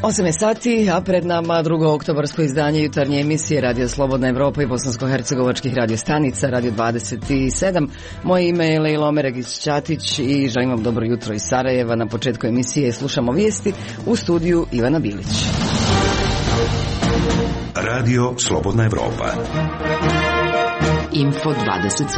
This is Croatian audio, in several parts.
8 sati, a pred nama drugo oktobarsko izdanje jutarnje emisije Radio Slobodna Evropa i bosansko-hercegovačkih radio stanica, Radio 27. Moje ime je Lejla Omeregić-Ćatić i želim vam dobro jutro iz Sarajeva. Na početku emisije slušamo vijesti u studiju Ivana Bilić. Radio Slobodna Evropa. Info 27.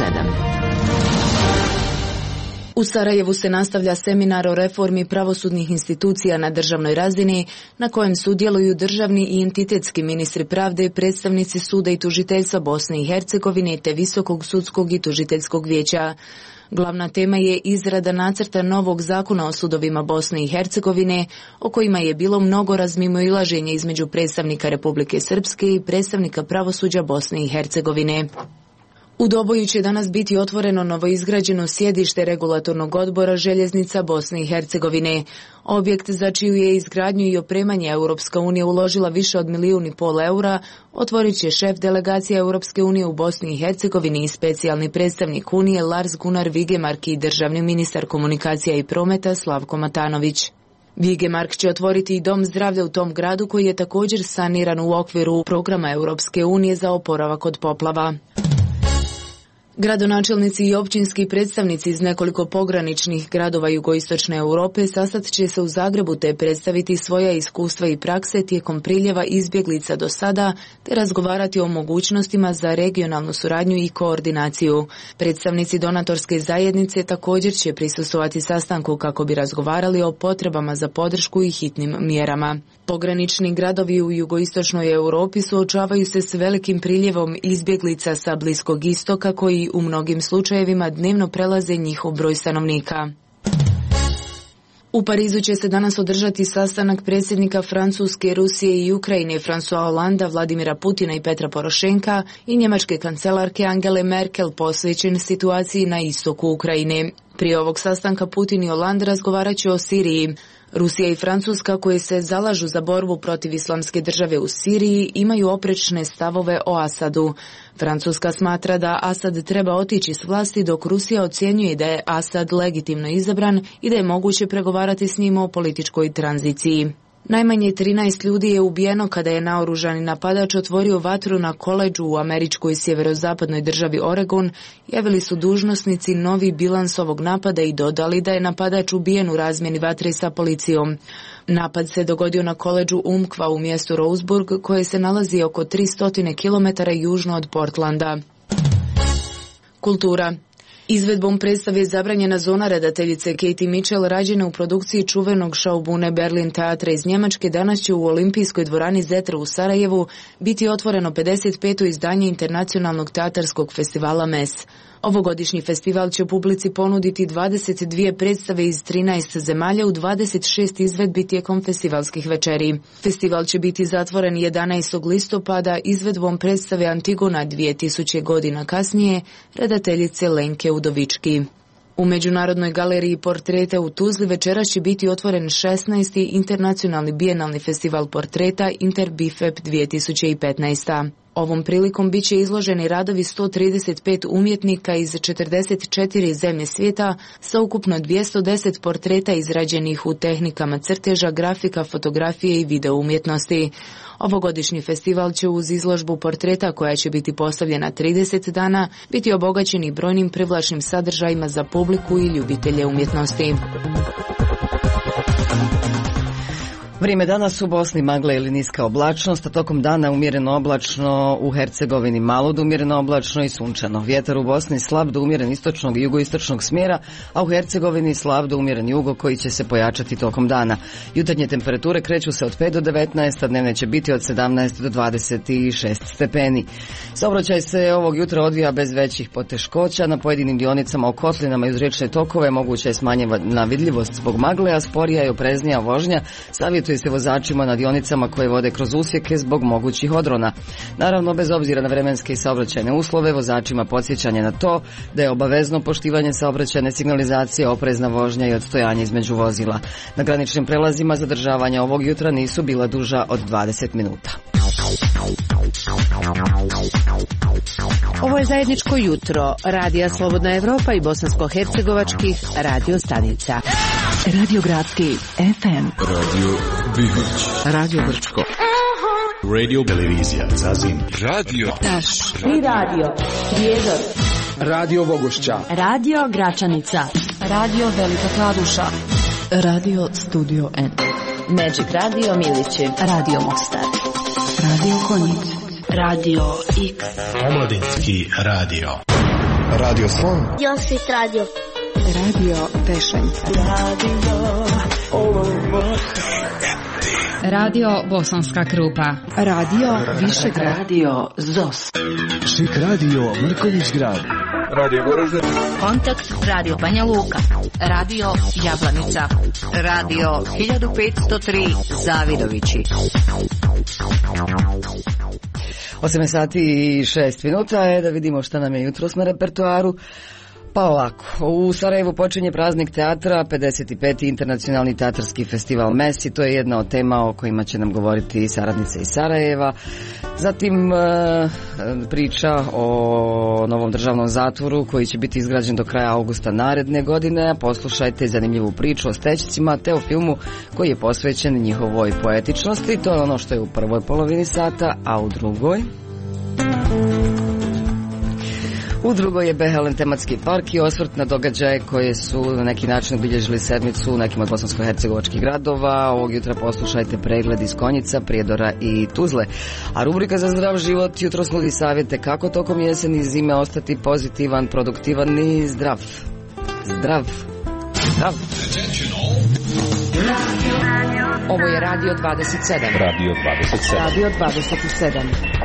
U Sarajevu se nastavlja seminar o reformi pravosudnih institucija na državnoj razini, na kojem sudjeluju državni i entitetski ministri pravde i predstavnici suda i tužiteljstva Bosne i Hercegovine te Visokog sudskog i tužiteljskog vijeća. Glavna tema je izrada nacrta novog zakona o sudovima Bosne i Hercegovine, o kojima je bilo mnogo razmimoilaženja između predstavnika Republike Srpske i predstavnika pravosuđa Bosne i Hercegovine. U Doboju će danas biti otvoreno novoizgrađeno sjedište regulatornog odbora željeznica Bosne i Hercegovine. Objekt za čiju je izgradnju i opremanje Europska unija uložila više od 1,5 milijuna eura otvorit će šef delegacije Europske unije u Bosni i Hercegovini i specijalni predstavnik Unije Lars Gunnar Vigemark i državni ministar komunikacija i prometa Slavko Matanović. Vigemark će otvoriti i dom zdravlja u tom gradu koji je također saniran u okviru programa Europske unije za oporavak od poplava. Gradonačelnici i općinski predstavnici iz nekoliko pograničnih gradova jugoistočne Europe sastat će se u Zagrebu te predstaviti svoja iskustva i prakse tijekom priljeva izbjeglica do sada te razgovarati o mogućnostima za regionalnu suradnju i koordinaciju. Predstavnici donatorske zajednice također će prisustvovati sastanku kako bi razgovarali o potrebama za podršku i hitnim mjerama. Pogranični gradovi u jugoistočnoj Europi suočavaju se s velikim priljevom izbjeglica sa Bliskog istoka koji u mnogim slučajevima dnevno prelaze njihov broj stanovnika. U Parizu će se danas održati sastanak predsjednika Francuske, Rusije i Ukrajine François Hollanda, Vladimira Putina i Petra Porošenka i njemačke kancelarke Angele Merkel posvećen situaciji na istoku Ukrajine. Prije ovog sastanka Putin i Hollande razgovarat će o Siriji. Rusija i Francuska, koje se zalažu za borbu protiv islamske države u Siriji, imaju oprečne stavove o Asadu. Francuska smatra da Asad treba otići s vlasti, dok Rusija ocjenjuje da je Asad legitimno izabran i da je moguće pregovarati s njim o političkoj tranziciji. Najmanje 13 ljudi je ubijeno kada je naoružani napadač otvorio vatru na koledžu u američkoj sjeverozapadnoj državi Oregon, javili su dužnosnici novi bilans ovog napada i dodali da je napadač ubijen u razmjeni vatre sa policijom. Napad se dogodio na koledžu Umpqua u mjestu Roseburg, koje se nalazi oko 300 km južno od Portlanda. Kultura. Izvedbom predstave Zabranjena zona redateljice Katie Mitchell, rađene u produkciji čuvenog šaubune Berlin teatra iz Njemačke, danas će u Olimpijskoj dvorani Zetra u Sarajevu biti otvoreno 55. izdanje internacionalnog teatarskog festivala MES. Ovogodišnji festival će publici ponuditi 22 predstave iz 13 zemalja u 26 izvedbi tijekom festivalskih večeri. Festival će biti zatvoren 11. listopada izvedbom predstave Antigona 2000 godina kasnije redateljice Lenke Udovički. U Međunarodnoj galeriji portreta u Tuzli večeras će biti otvoren 16. internacionalni bijenalni festival portreta Interbifep 2015. Ovom prilikom bit će izloženi radovi 135 umjetnika iz 44 zemlje svijeta sa ukupno 210 portreta izrađenih u tehnikama crteža, grafika, fotografije i video umjetnosti. Ovogodišnji festival će uz izložbu portreta koja će biti postavljena 30 dana biti obogaćeni brojnim privlačnim sadržajima za publiku i ljubitelje umjetnosti. Vrijeme danas u Bosni magla ili niska oblačnost, a tokom dana umjereno oblačno, u Hercegovini malo do umjereno oblačno i sunčano. Vjetar u Bosni slab do umjeren istočnog i jugoistočnog smjera, a u Hercegovini slab do umjeren jugo koji će se pojačati tokom dana. Jutarnje temperature kreću se od 5 do 19, a dnevne će biti od 17 do 26 stepeni. Saobraćaj se ovog jutra odvija bez većih poteškoća. Na pojedinim dionicama u kotlinama i uz riječne tokove moguća je smanjena vidljivost zbog magle, a sporija i opreznija vožnja savjetuje se vozačima na dionicama koje vode kroz usjeke zbog mogućih odrona. Naravno, bez obzira na vremenske i saobraćajne uslove, vozačima podsjećanje na to da je obavezno poštivanje saobraćajne signalizacije, oprezna vožnja i odstojanje između vozila. Na graničnim prelazima zadržavanja ovog jutra nisu bila duža od 20 minuta. Ovo je zajedničko jutro Radija Slobodna Evropa i bosansko-hercegovačkih radio stanica. Radio Gradski FM. Radio Bihać. Radio Brčko. Radio Televizija Zazim. Radio Taš. I radio Prijedor. Radio Bogošća. Radio Gračanica. Radio Velika Kladuša. Radio Studio N. Magic Radio Milići. Radio Mostar. Radio Konjic. Radio X. Omladinski radio. Radio Slon. Josip Radio. Radio Tešenca. Radio Bosanska Krupa. Radio Višegrad. Radio ZOS. Šik radio Mrkonjić grad. Radio Goražde. Kontakt Radio Banja Luka. Radio Jablanica. Radio 1503 Zavidovići. 8 sati i 6 minuta je da vidimo šta nam je jutros na repertoaru. Pa ovako, u Sarajevu počinje praznik teatra, 55. internacionalni teatarski festival Mesi, to je jedna od tema o kojima će nam govoriti saradnice iz Sarajeva. Zatim priča o novom državnom zatvoru koji će biti izgrađen do kraja augusta naredne godine. Poslušajte zanimljivu priču o stećcima te o filmu koji je posvećen njihovoj poetičnosti. To je ono što je u prvoj polovini sata, a u drugoj... U drugoj je Behelen tematski park i osvrt na događaje koje su na neki način obilježili sedmicu u nekim od bosansko-hercegovačkih gradova. Ovog jutra poslušajte pregled iz Konjica, Prijedora i Tuzle. A rubrika za zdrav život jutros nudi savjete kako tokom jeseni i zime ostati pozitivan, produktivan i zdrav. Zdrav. Zdrav. Ovo je Radio 27. Radio 27. Radio 27.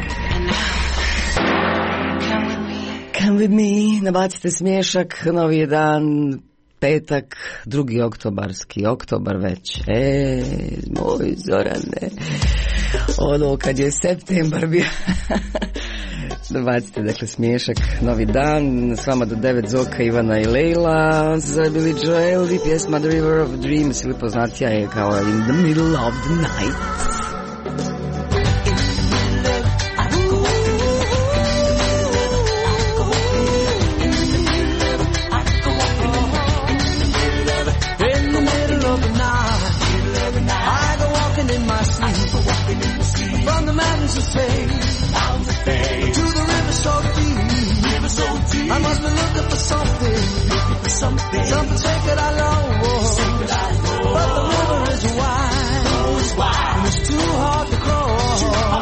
Come with me, nabacite smiješak, novi je dan, petak, 2. oktobarski, oktobar već. Moj Zorane, ono kad je septembar bio. Nabacite, dakle, smiješak, novi dan, s vama do 9 Zoka, Ivana i Leila, za Billy Joel i pjesma The River of Dreams, ili poznatija je kao In the Middle of the Night. I must be looking for something sacred I long for. But the river is wide, and it's too hard to cross.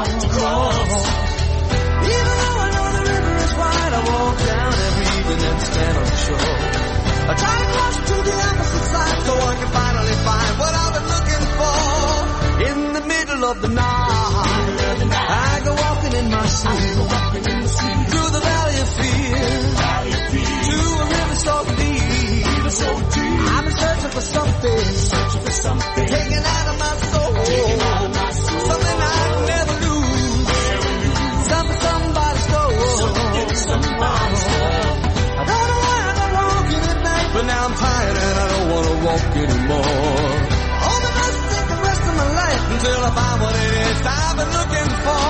Even though I know the river is wide, I walk down every evening and stand on the shore. I try to cross to the opposite side so I can finally find what I've been looking for. In the middle of the night, I go walking in my sleep through the valley of fear. To a river so deep, I've been searching for something, taken out of my soul, something I'll never lose, something somebody stole. I don't know why I go walking at night, but now I'm tired and I don't want to walk anymore. Only must take the rest of my life until I find what it is I've been looking for.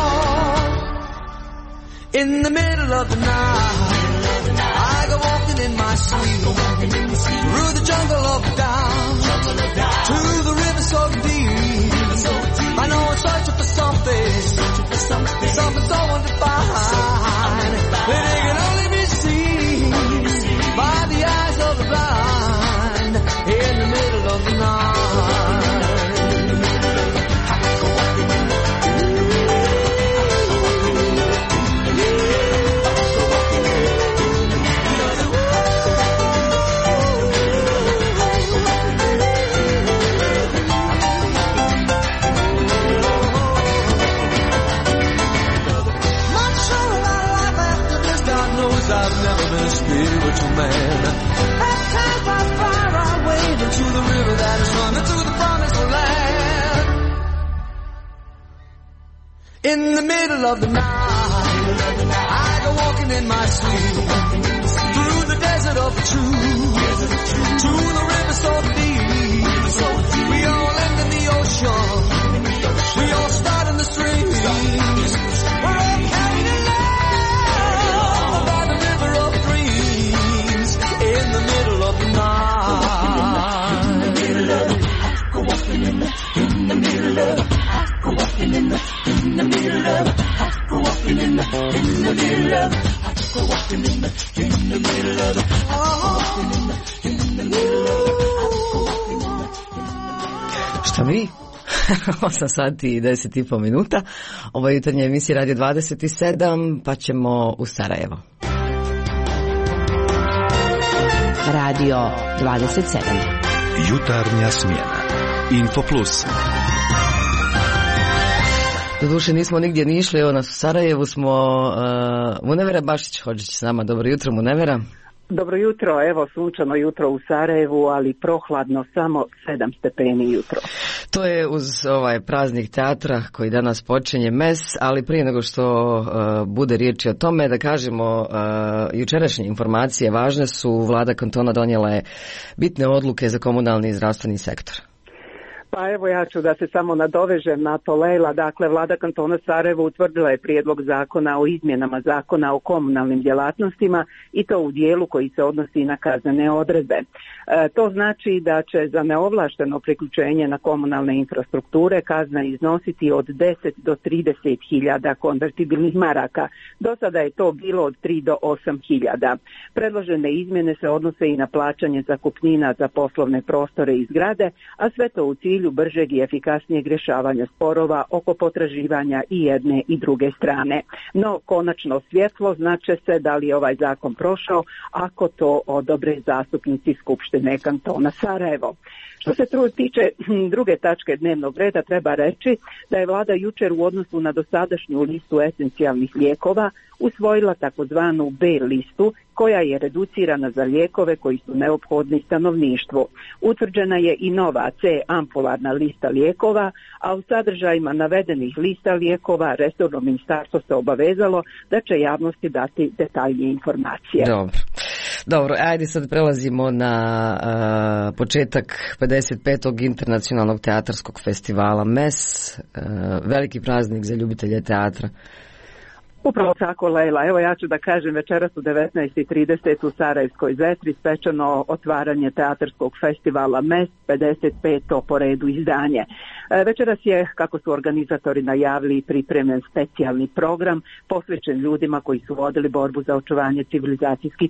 In the middle of the night, I go walking in my sleep through the jungle of doubt to the river so deep. I know I'm searching for something so undefined that it can only be seen by the eyes of the blind. In the middle of the night. I've never been a spiritual man. At times I fire our way into the river that is running to the promised land. In the middle of the night, I go walking in my sleep through the desert of truth to the river so deep. We all end in the ocean. We all start in the stream. We're all carried in love by the river of dreams. In the middle of the night. walking in the middle of. I took her walking in the middle of. Šta mi? 8 sati i 10,5 minuta. Ovo je jutarnja emisija Radio 27, pa ćemo u Sarajevo. Radio 27. Jutarnja smjena. Info Plus. Doduše nismo nigdje ni išli, evo nas u Sarajevu smo. Munevera Bašić-Hodžić s nama. Dobro jutro, Munevera. Dobro jutro, evo sunčano jutro u Sarajevu, ali prohladno, samo 7 stepeni jutro. To je uz ovaj praznik teatra koji danas počinje MES, ali prije nego što bude riječi o tome, da kažemo, jučerašnje informacije važne su. Vlada kantona donijela je bitne odluke za komunalni i zdravstveni sektor. Pa evo ja ću da se samo nadovežem na to, Lejla. Dakle, Vlada kantona Sarajevo utvrdila je prijedlog zakona o izmjenama zakona o komunalnim djelatnostima i to u dijelu koji se odnosi na kaznene odredbe. To znači da će za neovlašteno priključenje na komunalne infrastrukture kazna iznositi od 10 do 30 hiljada konvertibilnih maraka. Do sada je to bilo od 3 do 8 hiljada. Predložene izmjene se odnose i na plaćanje zakupnina za poslovne prostore i zgrade, a sve to u cilju bržeg i efikasnijeg rješavanja sporova oko potraživanja i jedne i druge strane. No, konačno svjetlo znače se da li je ovaj zakon prošao ako to odobre zastupnici Skupštine kantona Sarajevo. Što se tiče druge tačke dnevnog reda, treba reći da je vlada jučer u odnosu na dosadašnju listu esencijalnih lijekova usvojila takozvanu B listu, koja je reducirana za lijekove koji su neophodni stanovništvu. Utvrđena je i nova C ampularna lista lijekova, a u sadržajima navedenih lista lijekova resorno ministarstvo se obavezalo da će javnosti dati detaljnije informacije. Dobro, ajde sad prelazimo na početak 55. internacionalnog teatarskog festivala MES, veliki praznik za ljubitelje teatra. Upravo tako, Lejla. Evo ja ću da kažem, večeras u 19:30 u Sarajevskoj Zetri svečano otvaranje teatarskog festivala MES, 55. po redu izdanje. Večeras je, kako su organizatori najavili, pripremljen specijalni program posvećen ljudima koji su vodili borbu za očuvanje civilizacijskih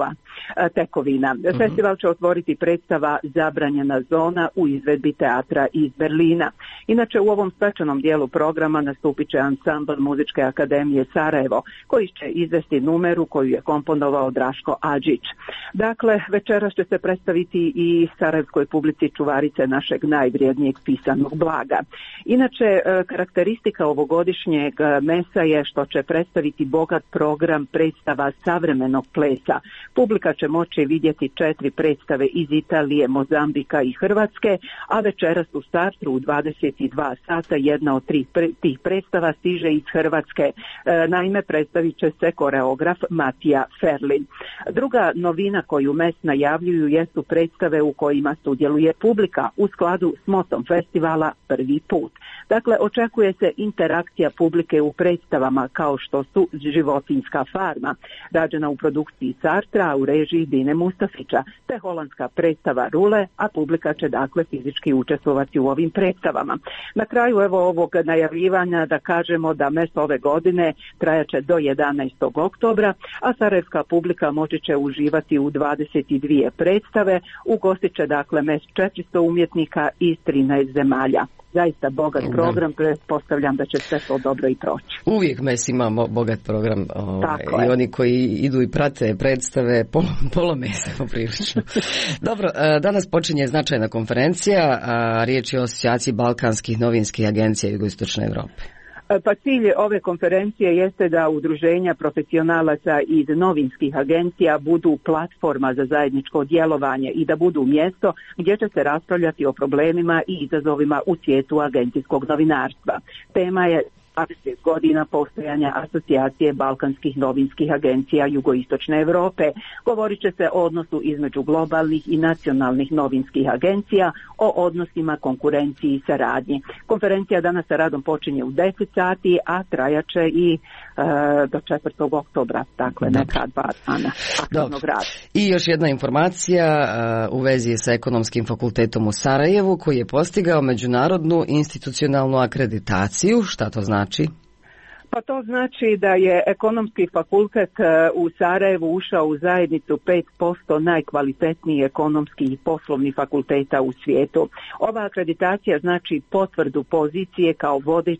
tekovina. Festival će otvoriti predstava Zabranjena zona u izvedbi teatra iz Berlina. Inače, u ovom svečanom dijelu programa nastupit će ansambl Muzičke akademije Sarajevo, koji će izvesti numeru koju je komponovao Draško Adžić. Dakle, večeras će se predstaviti i sarajevskoj publici čuvarice našeg najvrijednijeg pisanog blaga. Inače, karakteristika ovogodišnjeg mesa je što će predstaviti bogat program predstava savremenog plesa. Publika će moći vidjeti 4 predstave iz Italije, Mozambika i Hrvatske, a večeras u startu u 22 sata jedna od tih predstava stiže iz Hrvatske. Naime, predstavit će se koreograf Matija Ferlin. Druga novina koju MES najavljuju jesu predstave u kojima sudjeluje publika u skladu s motom festivala Prvi put. Dakle, očekuje se interakcija publike u predstavama kao što su Životinjska farma, rađena u produkciji Sartra u režiji Dine Mustafića, te holandska predstava Rule, a publika će dakle fizički učestvovati u ovim predstavama. Na kraju evo ovog najavljivanja da kažemo da MES ove godine trajaće do 11. oktobra, a sarajevska publika moći će uživati u 22 predstave, ugostit će dakle MES 400 umjetnika iz 13 zemalja. Zaista bogat program, pretpostavljam da će sve to dobro i proći. Uvijek MES ima bogat program i oni koji idu i prate predstave polome se poprilično. Dobro, danas počinje značajna konferencija, riječ je o asocijaciji balkanskih novinskih agencija Jugoistočne Europe. Pa cilj ove konferencije jeste da udruženja profesionalaca iz novinskih agencija budu platforma za zajedničko djelovanje i da budu mjesto gdje će se raspravljati o problemima i izazovima u svijetu agencijskog novinarstva. Tema je 20 godina postojanja asocijacije balkanskih novinskih agencija Jugoistočne Europe. Govorit će se o odnosu između globalnih i nacionalnih novinskih agencija, o odnosima, konkurenciji i saradnji. Konferencija danas sa radom počinje u 10 sati, a trajaće i do 4. oktobra, dakle neka 2 dana aktivnog rada. I još jedna informacija u vezi sa Ekonomskim fakultetom u Sarajevu, koji je postigao međunarodnu institucionalnu akreditaciju. Šta to znači? Pa to znači da je ekonomski fakultet u Sarajevu ušao u zajednicu 5% najkvalitetnijih ekonomskih i poslovnih fakulteta u svijetu. Ova akreditacija znači potvrdu pozicije kao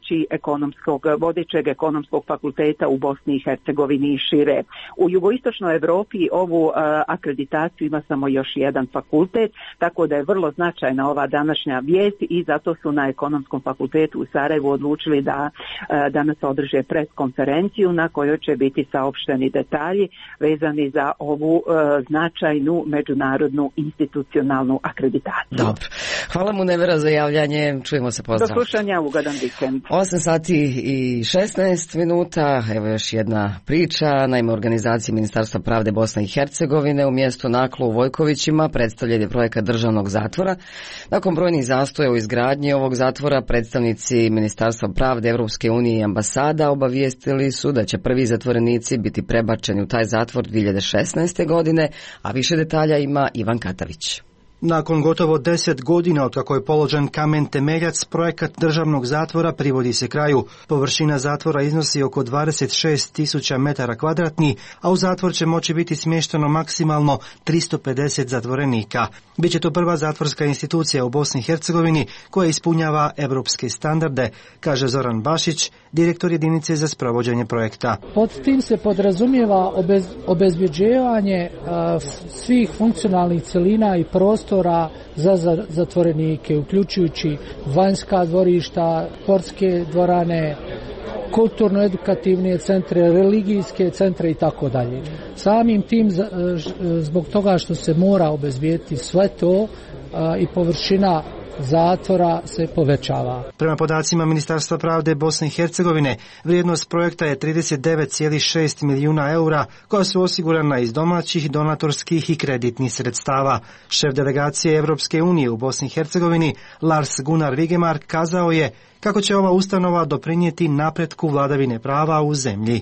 vodećeg ekonomskog fakulteta u Bosni i Hercegovini i šire. U jugoistočnoj Europi ovu akreditaciju ima samo još jedan fakultet, tako da je vrlo značajna ova današnja vijest i zato su na ekonomskom fakultetu u Sarajevu odlučili da danas održe pres konferenciju na kojoj će biti saopšteni detalji vezani za ovu značajnu međunarodnu institucionalnu akreditaciju. Dobro. Hvala mu Nevera za javljanje. Čujemo se, pozdrav. Do slušanja, ugodan vikend. 8 sati i 16 minuta. Evo još jedna priča. Naime, organizacije Ministarstva pravde Bosne i Hercegovine u mjestu Naklo u Vojkovićima predstavljen je projekat državnog zatvora. Nakon brojnih zastoja u izgradnji ovog zatvora, predstavnici Ministarstva pravde, Europske unije i ambasada obavijestili su da će prvi zatvorenici biti prebačeni u taj zatvor 2016. godine, a više detalja ima Ivan Katavić. Nakon gotovo 10 godina od kako je položen kamen temeljac, projekat državnog zatvora privodi se kraju. Površina zatvora iznosi oko 26.000 metara kvadratnih, a u zatvor će moći biti smješteno maksimalno 350 zatvorenika. Biće to prva zatvorska institucija u Bosni i Hercegovini koja ispunjava europske standarde, kaže Zoran Bašić, direktor jedinice za sprovođenje projekta. Pod tim se podrazumijeva obezbjeđivanje svih funkcionalnih cjelina i prostora za zatvorenike, uključujući vanjska dvorišta, sportske dvorane, kulturno-edukativne centre, religijske centre i tako dalje. Samim tim, zbog toga što se mora obezbijeti sve to i površina zatvora se povećava. Prema podacima Ministarstva pravde Bosne i Hercegovine, vrijednost projekta je 39,6 milijuna eura koja su osigurana iz domaćih, donatorskih i kreditnih sredstava. Šef delegacije Europske unije u Bosni i Hercegovini, Lars Gunnar Vigemark, kazao je kako će ova ustanova doprinijeti napretku vladavine prava u zemlji.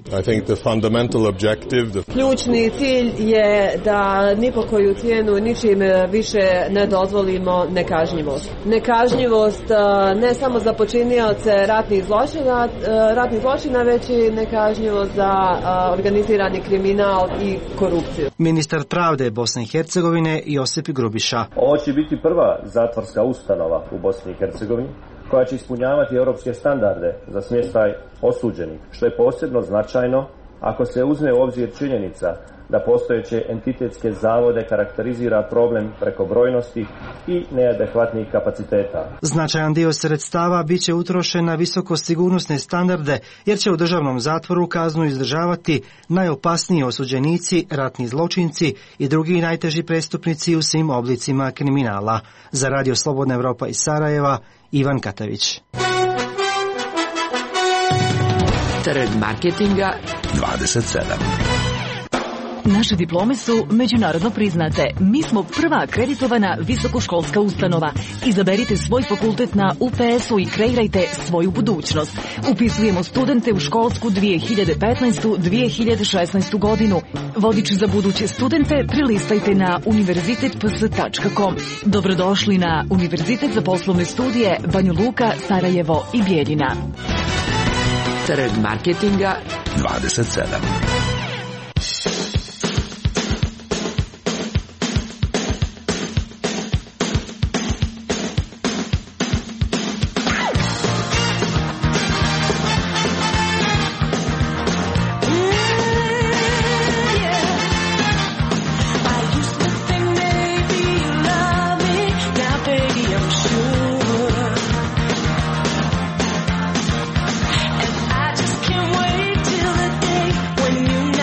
Ključni cilj je da ni po koju cijenu ničim više ne dozvolimo nekažnjivost. Nekažnjivost ne samo za počinioce ratnih zločina, već i nekažnjivost za organizirani kriminal i korupciju. Ministar pravde Bosne i Hercegovine Josip Grubiša. Ovo će biti prva zatvorska ustanova u Bosni i Hercegovini koja će ispunjavati europske standarde za smještaj osuđenih, što je posebno značajno ako se uzme u obzir činjenica da postojeće entitetske zavode karakterizira problem prekobrojnosti i neadekvatnih kapaciteta. Značajan dio sredstava bit će utrošen na visokosigurnosne standarde, jer će u državnom zatvoru kaznu izdržavati najopasniji osuđenici, ratni zločinci i drugi najteži prestupnici u svim oblicima kriminala. Za Radio Slobodna Europa iz Sarajeva, Ivan Katavić. Trg marketinga 27. Naše diplome su međunarodno priznate. Mi smo prva akreditovana visokoškolska ustanova. Izaberite svoj fakultet na UPS-u i kreirajte svoju budućnost. Upisujemo studente u školsku 2015-2016 godinu. Vodič za buduće studente prilistajte na univerzitetps.com. Dobrodošli na Univerzitet za poslovne studije Banja Luka, Sarajevo i Bijeljina. Trg marketinga 27. When you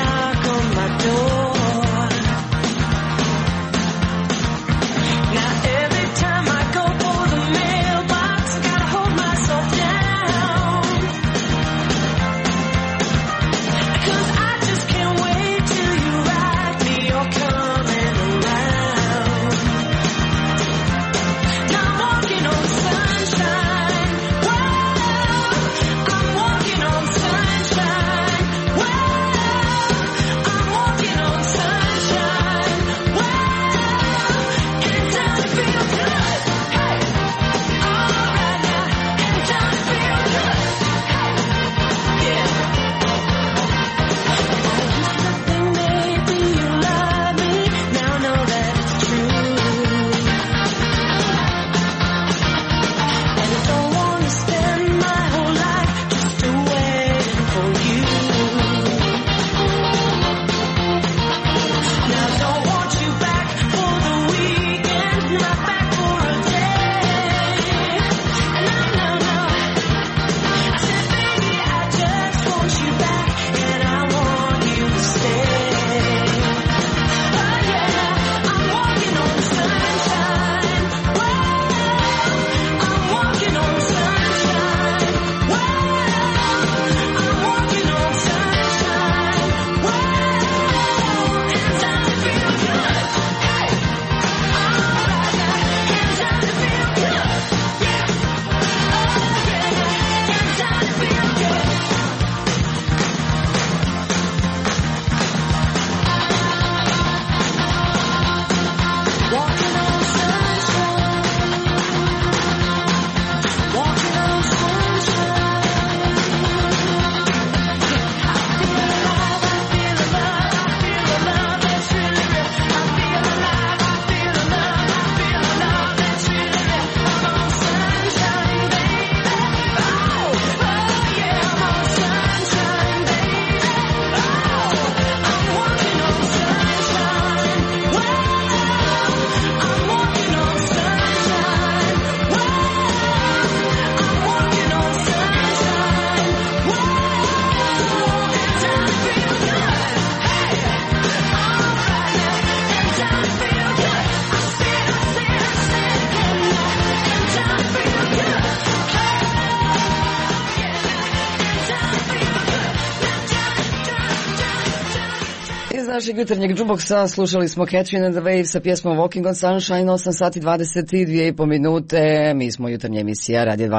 Iz našeg jutarnjeg jukeboxa slušali smo Catherine and the Waves sa pjesmom Walking on Sunshine, 8 sati 22,5 minute. Mi smo jutarnja emisija Radio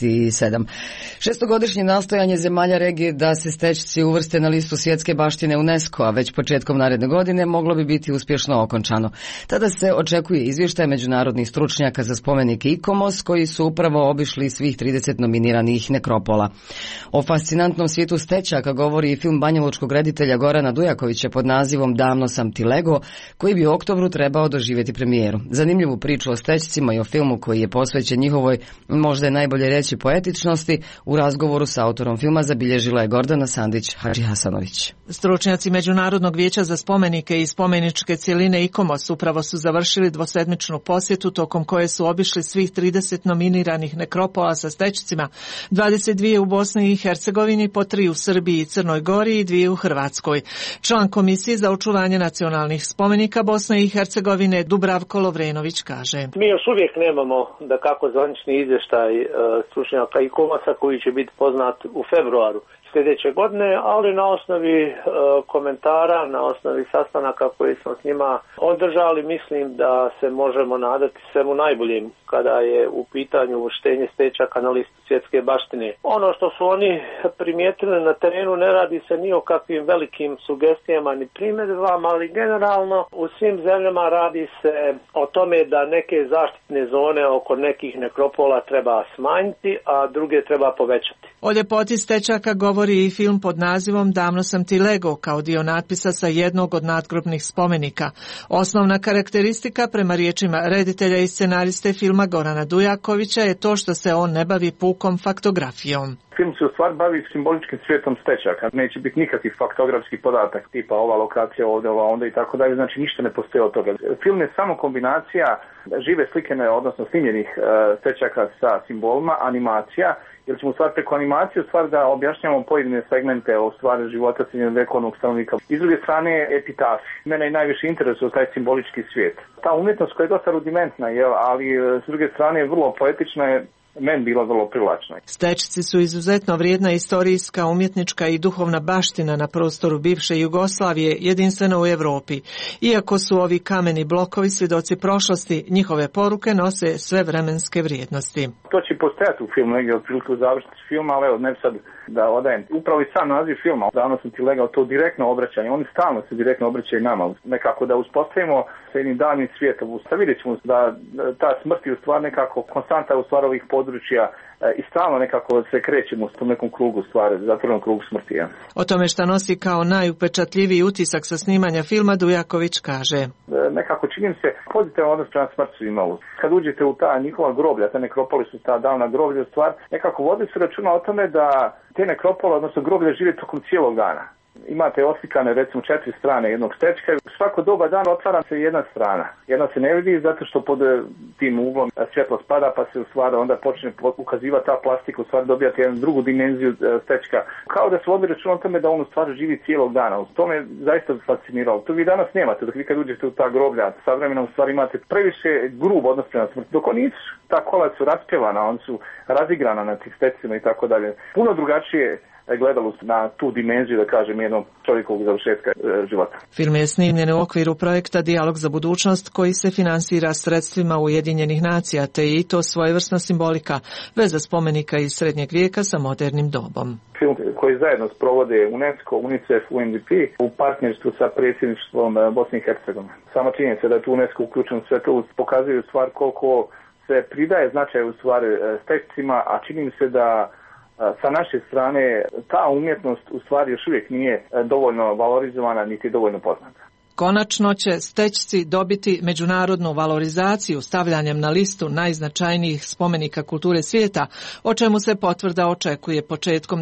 27. Šestogodišnje nastojanje zemalja regije da se Stećci uvrste na listu svjetske baštine UNESCO-a već početkom naredne godine moglo bi biti uspješno okončano. Tada se očekuje izvještaj međunarodnih stručnjaka za spomenik ICOMOS koji su upravo obišli svih 30 nominiranih nekropola. O fascinantnom svijetu Stećaka govori i film banjalučkog reditelja Gorana Dujakovića pod nazivom Davno sam ti lego, koji bi u oktobru trebao doživjeti premijeru. Zanimljivu priču o Stećcima i o filmu koji je posvećen njihovoj, možda je najbolje reći, poetičnosti, u razgovoru sa autorom filma zabilježila je Gordana Sandić-Hadžihasanović. Stručnjaci Međunarodnog vijeća za spomenike i spomeničke cjeline ICOMOS upravo su završili dvosedmičnu posjetu tokom koje su obišli svih 30 nominiranih nekropola sa Stećcima, 22 u Bosni i Hercegovini, po 3 u Srbiji i Crnoj Gori i 2 u Hrvatskoj. Član Komisije za očuvanje nacionalnih spomenika Bosne i Hercegovine Dubravko Lovrenović kaže: Mi još uvijek nemamo da kako zvanični izvještaj stručnjaka ICOMOS-a koji će biti poznat u februaru sljedeće godine, ali na osnovi komentara, na osnovi sastanaka koji smo s njima održali, mislim da se možemo nadati svemu najboljem kada je u pitanju uvrštenje Stećaka na listu svjetske baštine. Ono što su oni primijetili na terenu, ne radi se ni o kakvim velikim sugestijama ni primjedbama, ali generalno u svim zemljama radi se o tome da neke zaštitne zone oko nekih nekropola treba smanjiti, a druge treba povećati. O ljepoti Stećaka govori i film pod nazivom Davno sam ti lego, kao dio natpisa sa jednog od nadgrobnih spomenika. Osnovna karakteristika, prema riječima reditelja i scenariste filma Gorana Dujakovića, je to što se on ne bavi pukom faktografijom. Film se u stvari bavi simboličkim svijetom Stećaka. Neće biti nikakvih faktografskih podatak tipa ova lokacija ovdje, ova onda i tako dalje. Znači ništa ne postoji od toga. Film je samo kombinacija žive slike, odnosno snimljenih Stećaka sa simbolima, animacija, jer ćemo u stvari preko animacije u stvari da objašnjavamo pojedine segmente o stvari života srednjovjekovnog stanovnika. I s druge strane epitafi. Mene je najviše interesuje taj simbolički svijet. Ta umjetnost koja je dosta rudimentna, ali s druge strane je vrlo poetična, je meni bila vrlo privlačna. Stećci su izuzetno vrijedna istorijska, umjetnička i duhovna baština na prostoru bivše Jugoslavije, jedinstvena u Europi. Iako su ovi kameni blokovi svjedoci prošlosti, njihove poruke nose sve vremenske vrijednosti. To će postojati u filmu, negdje otprilike u završnici filma, ali evo ne sad da odajem. Upravo i sam naziv filma, Davno sam ti legao, to direktno obraćanje. Oni stalno se direktno obraćaju nama. Nekako da uspostavimo sa jednim davnim svijetom. Vidjet ćemo da ta smrt je u stvari nekako konstanta u stvari ovih područja i stalno nekako se krećemo u tom nekom krugu stvari, zatvorenom krugu smrti. Ja. O tome šta nosi kao najupečatljiviji utisak sa snimanja filma Dujaković kaže: nekako čini se pozitivan odnos prema smrti su imali. Kad uđete u ta njihova groblja, te nekropoli su ta davna groblja, stvar, nekako vodi se računa o tome da te nekropole, odnosno groblja, žive tokom cijelog dana. Imate oslikane recimo 4 strane jednog Stećka. Svako doba dana otvara se jedna strana. Jedna se ne vidi zato što pod tim uglom svjetlo spada, pa se u stvari onda počne ukazivati ta plastika, u stvari dobijate jednu drugu dimenziju Stećka. Kao da se vodi računa o tome da on u stvari živi cijelog dana. To me zaista fasciniralo. To vi danas nemate. Dok vi kad uđete u ta groblja, savremeno u stvari imate previše grub odnos prema smrti. Dok oni nisu, ta kola su raspjevana, oni su razigrana na tih Stećcima i tako dalje. Puno drugačije gledalo na tu dimenziju, da kažem, jednog čovjekovog završetka života. Film je snimljen u okviru projekta Dijalog za budućnost koji se finansira sredstvima Ujedinjenih nacija, te je i to svojevrsna simbolika, veza spomenika iz srednjeg vijeka sa modernim dobom. Film koji zajedno sprovode UNESCO, UNICEF, UNDP u partnerstvu sa predsjedništvom Bosne i Hercegovine. Sama činjenica da je tu UNESCO uključen sve to pokazuje u stvar koliko se pridaje značaj u stvari Stećcima, a čini mi se da sa naše strane ta umjetnost u stvari još uvijek nije dovoljno valorizovana niti dovoljno poznata. Konačno će Stećci dobiti međunarodnu valorizaciju stavljanjem na listu najznačajnijih spomenika kulture svijeta, o čemu se potvrda očekuje početkom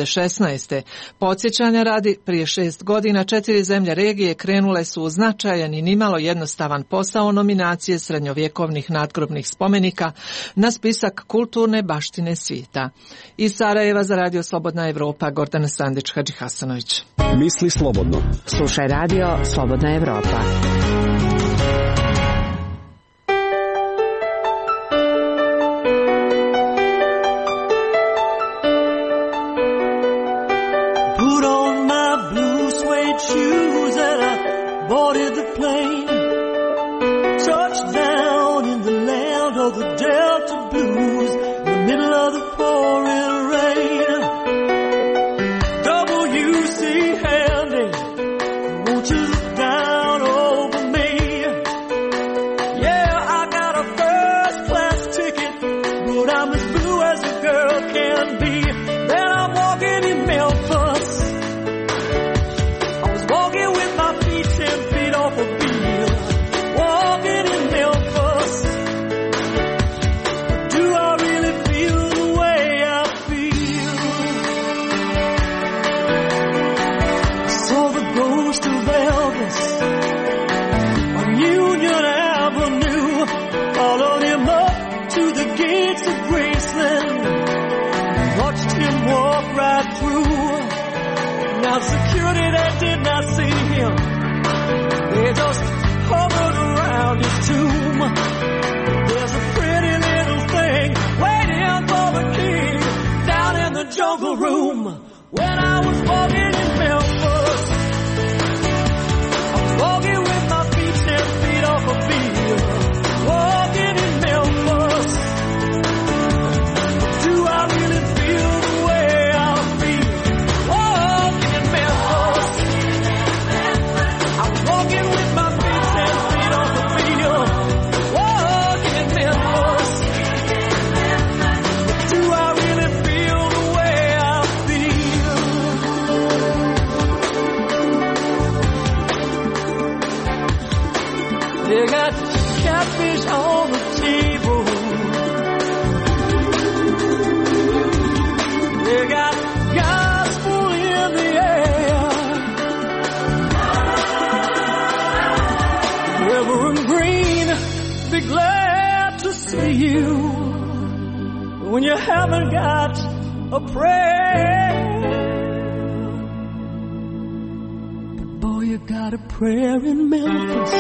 2016. Podsjećanja radi, prije 6 godina 4 zemlje regije krenule su u značajan i nimalo jednostavan posao nominacije srednjovjekovnih nadgrobnih spomenika na spisak kulturne baštine svijeta. Iz Sarajeva za Radio Slobodna Evropa, Gordana Sandić-Hadžihasanović. Misli slobodno. Slušaj Radio Slobodna Evropa. Put on my blue suede shoes and I boarded the plane, touched down in the land of the Delta Blues, in the middle of the pouring rain. W.C. Handy, won't you look down over me? Yeah, I got a first class ticket, but I'm as blue as a girl can be. Then I'm walking in Memphis, I was walking with my feet 10 feet off a field, walking in Memphis. Do I really feel the way I feel? I saw the ghost of Elvis on Union Avenue, followed him up to the gates of Graceland, watched him walk right through. Now security, they did not see him, they just hovered around his tomb. There's a pretty little thing waiting for the king down in the jungle room. When I was walking in Memphis, I was walking with my feet 10 feet off a field, walking in Memphis. Do I really feel the way I feel? Walking in Memphis, I was walking with my feet 10 feet off a field, walking in Memphis. Do I really feel the way I feel? They got catfish on the table, they got gospel in the air. Reverend Green, be glad to see you when you haven't got a prayer. But boy, you got a prayer in Memphis.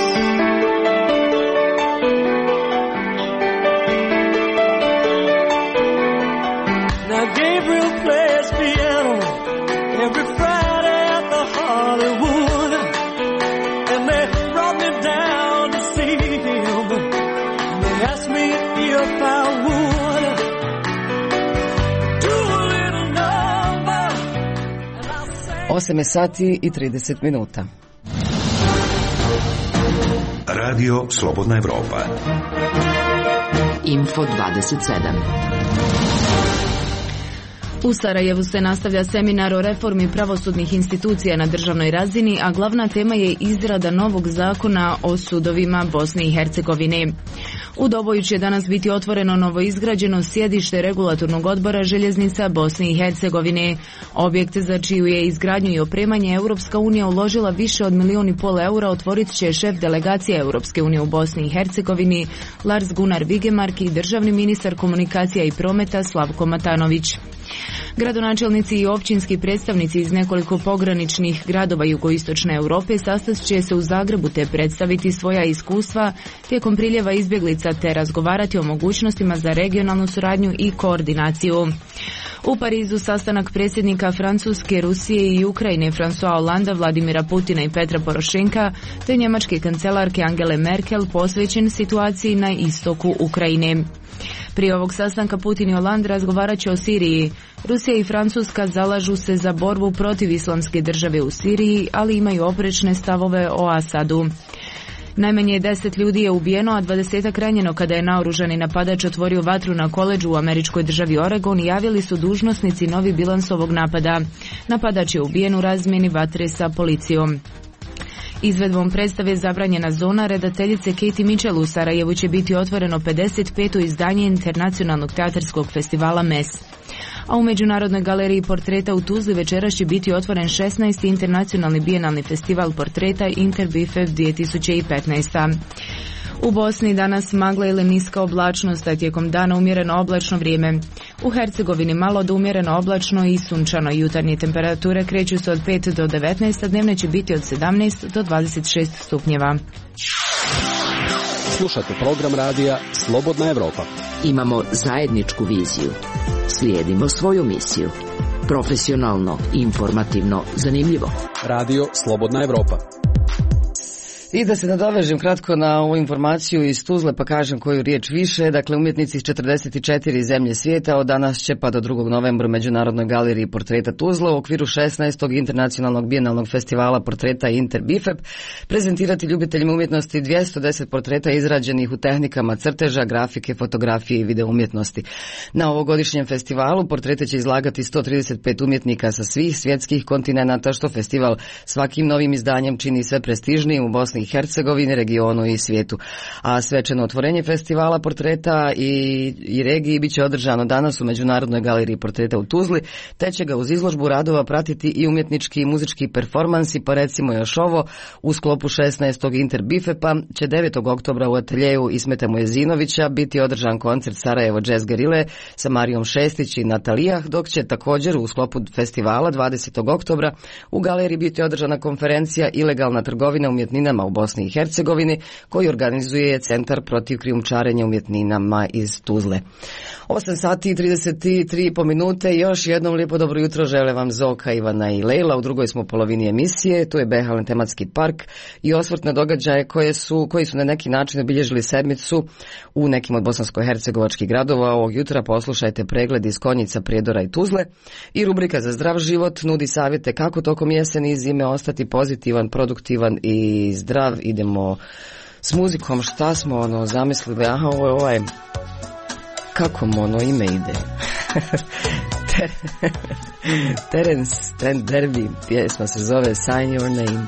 Now Gabriel plays piano every Friday at the Hollywood, and they brought me down to see him. They asked me if I would do a little number, and I'll say 8 sati i 30 minuta. Radio Slobodna Evropa. Info 27. U Sarajevu se nastavlja seminar o reformi pravosudnih institucija na državnoj razini, a glavna tema je izrada novog zakona o sudovima Bosne i Hercegovine. U Doboju će danas biti otvoreno novoizgrađeno sjedište regulatornog odbora željeznica Bosne i Hercegovine. Objekt za čiju je izgradnju i opremanje Europska unija uložila više od 1,5 milijuna eura otvorit će šef delegacije Europske unije u Bosni i Hercegovini Lars Gunnar Vigemark i državni ministar komunikacija i prometa Slavko Matanović. Gradonačelnici i općinski predstavnici iz nekoliko pograničnih gradova jugoistočne Europe sastat će se u Zagrebu te predstaviti svoja iskustva tijekom priljeva izbjeglica te razgovarati o mogućnostima za regionalnu suradnju i koordinaciju. U Parizu sastanak predsjednika Francuske, Rusije i Ukrajine François Hollanda, Vladimira Putina i Petra Porošenka te njemačke kancelarke Angele Merkel posvećen situaciji na istoku Ukrajine. Prije ovog sastanka Putin i Hollande razgovarat će o Siriji. Rusija i Francuska zalažu se za borbu protiv islamske države u Siriji, ali imaju oprečne stavove o Asadu. Najmanje 10 ljudi je ubijeno, a 20-ak ranjeno kada je naoružani napadač otvorio vatru na koledžu u američkoj državi Oregon i javili su dužnosnici novi bilans ovog napada. Napadač je ubijen u razmjeni vatre sa policijom. Izvedbom predstave Zabranjena zona redateljice Katie Mitchell u Sarajevu će biti otvoreno 55. izdanje internacionalnog teatarskog festivala MES. A u Međunarodnoj galeriji portreta u Tuzli večeras će biti otvoren 16. internacionalni bijenalni festival portreta Interbifev 2015. U Bosni danas magla ili niska oblačnost, a tijekom dana umjereno oblačno vrijeme. U Hercegovini malo do umjereno oblačno i sunčano. Jutarnje temperature kreću se od 5 do 19, a dnevne će biti od 17 do 26 stupnjeva. Slušate program radija Slobodna Evropa. Imamo zajedničku viziju. Slijedimo svoju misiju. Profesionalno, informativno, zanimljivo. Radio Slobodna Evropa. I da se nadovežem kratko na ovu informaciju iz Tuzle pa kažem koju riječ više. Dakle, umjetnici iz 44 zemlje svijeta od danas će pa do 2. novembra u Međunarodnoj galeriji portreta Tuzla u okviru 16. internacionalnog bijenalnog festivala portreta Interbifep prezentirati ljubiteljima umjetnosti 210 portreta izrađenih u tehnikama crteža, grafike, fotografije i video umjetnosti. Na ovogodišnjem festivalu portrete će izlagati 135 umjetnika sa svih svjetskih kontinenata, što festival svakim novim izdanjem čini sve prestižnijim u Bosni i Hercegovini, regionu i svijetu. A svečano otvorenje festivala portreta i regiji bit će održano danas u Međunarodnoj galeriji portreta u Tuzli, te će ga uz izložbu radova pratiti i umjetnički i muzički performansi, pa recimo još ovo, u sklopu 16. Interbifepa će 9. oktobra u ateljeju Ismeta Mujezinovića biti održan koncert Sarajevo Jazz Gerile sa Marijom Šestić i Natalijah, dok će također u sklopu festivala 20. oktobra u galeriji biti održana konferencija Ilegalna trgovina umjetninama u Bosni i Hercegovini, koji organizuje Centar protiv krijumčarenja umjetninama iz Tuzle. 8 sati i 33,5 minute. Još jednom lijepo dobro jutro žele vam Zoka, Ivana i Lejla. U drugoj smo polovini emisije. Tu je Behalen tematski park i osvrt na događaje koji su na neki način obilježili sedmicu u nekim od bosansko-hercegovačkih gradova. Ovog jutra poslušajte pregled iz Konjica, Prijedora i Tuzle. I rubrika za zdrav život nudi savjete kako tokom jeseni i zime ostati pozitivan, produktivan i zdrav. Idemo s muzikom. Šta smo zamislili? Aha, ovo je kako mu ime ide? Terence Stamp Derby, pjesma se zove Sign Your Name.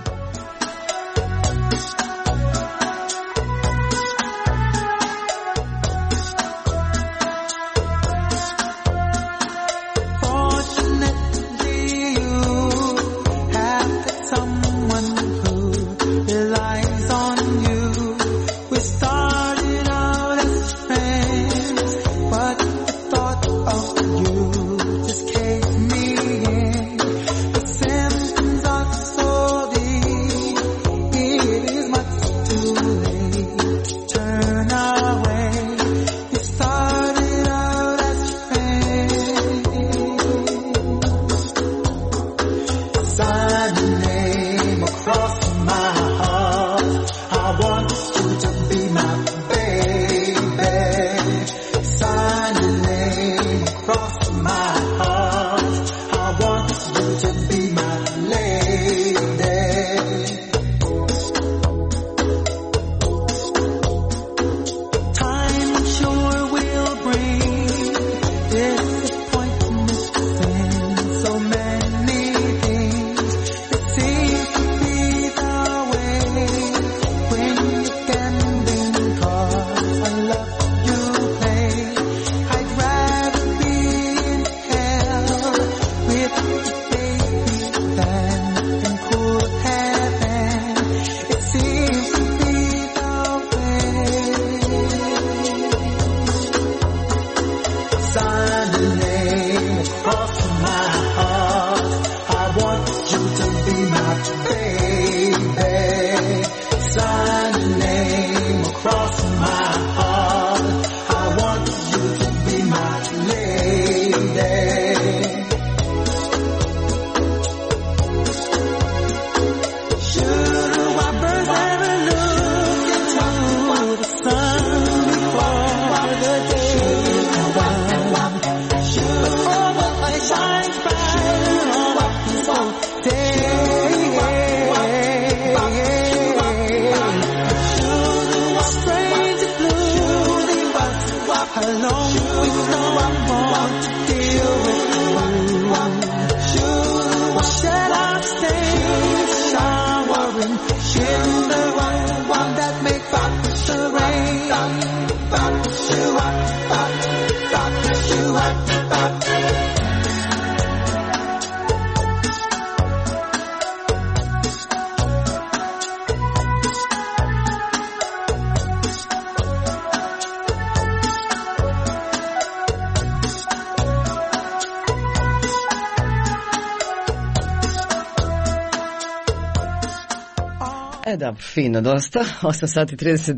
Da, fino, dosta. 8 sati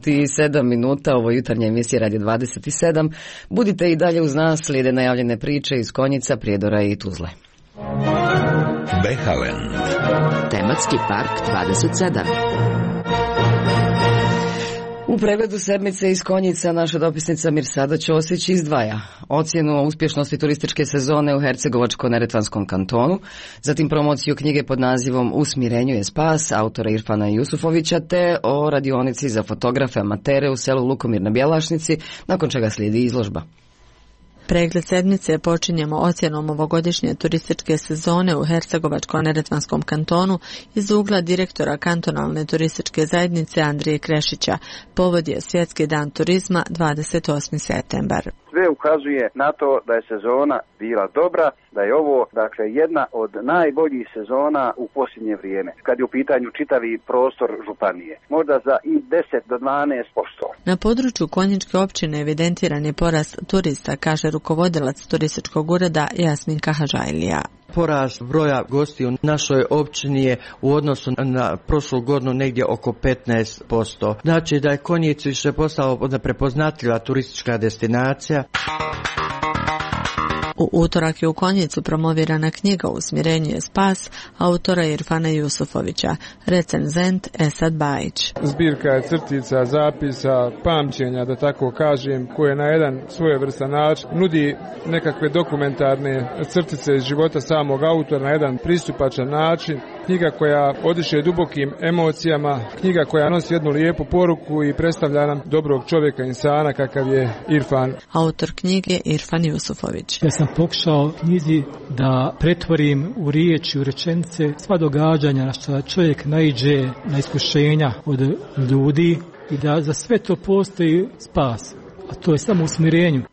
37 minuta, ovo jutarnja emisija Radio 27. Budite i dalje uz nas, slijede najavljene priče iz Konjica, Prijedora i Tuzle. Behalen. Tematski park 27. U pregledu sedmice iz Konjica naša dopisnica Mirsada Ćosić izdvaja ocjenu o uspješnosti turističke sezone u Hercegovačko-neretvanskom kantonu, zatim promociju knjige pod nazivom U smirenju je spas autora Irfana Jusufovića, te o radionici za fotografe amatere u selu Lukomir na Bjelašnici, nakon čega slijedi izložba. Pregled sedmice počinjemo ocjenom ovogodišnje turističke sezone u Hercegovačko-neretvanskom kantonu iz ugla direktora kantonalne turističke zajednice Andrije Krešića. Povod je Svjetski dan turizma 28. septembar. Sve ukazuje na to da je sezona bila dobra, da je ovo jedna od najboljih sezona u posljednje vrijeme, kad je u pitanju čitavi prostor županije. Možda za i 10 do 12%. Na području Konjičke općine evidentiran je porast turista, kaže rukovodilac turističkog ureda Jasmin Kahadžajlija. Porast broja gostiju u našoj općini je u odnosu na prošlu godinu negdje oko 15%. Znači da je Konjic više postao prepoznatljiva turistička destinacija. U utorak je u Konjicu promovirana knjiga U smirenju je spas autora Irfana Jusufovića, recenzent Esad Bajić. Zbirka je crtica, zapisa, pamćenja, da tako kažem, koje na jedan svojevrstan način nudi nekakve dokumentarne crtice iz života samog autora na jedan pristupačan način. Knjiga koja odiše dubokim emocijama, knjiga koja nosi jednu lijepu poruku i predstavlja nam dobrog čovjeka, insana kakav je Irfan. Autor knjige Irfan Jusufović. Ja sam pokušao knjizi da pretvorim u riječi, u rečenice sva događanja na što čovjek naiđe, na iskušenja od ljudi i da za sve to postoji spas, a to je samo u smirenju.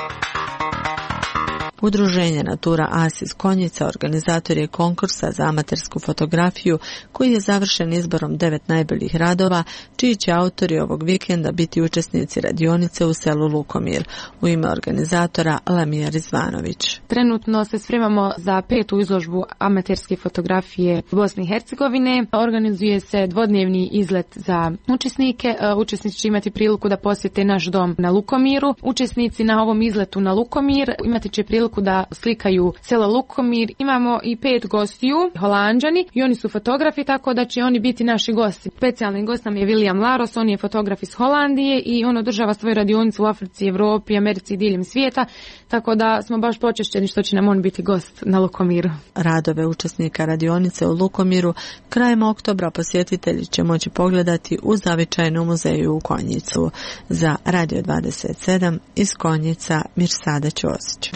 Udruženje Natura As iz Konjica organizator je konkursa za amatersku fotografiju koji je završen izborom 9 najboljih radova, čiji će autori ovog vikenda biti učesnici radionice u selu Lukomir. U ime organizatora Lamija Rizvanović. Trenutno se spremamo za 5. izložbu amaterske fotografije u Bosni i Hercegovine. Organizuje se dvodnevni izlet za učesnike. Učesnici će imati priliku da posjete naš dom na Lukomiru. Učesnici na ovom izletu na Lukomir imati će priliku da slikaju selo Lukomir. Imamo i 5 gostiju, Holanđani, i oni su fotografi, tako da će oni biti naši gosti. Specijalni gost nam je William Laros, on je fotograf iz Holandije i on održava svoju radionicu u Africi, Evropi, Americi i diljem svijeta, tako da smo baš počešćeni što će nam on biti gost na Lukomiru. Radove učesnika radionice u Lukomiru krajem oktobra posjetitelji će moći pogledati u zavičajnom muzeju u Konjicu. Za Radio 27 iz Konjica Mirsada Ćosić.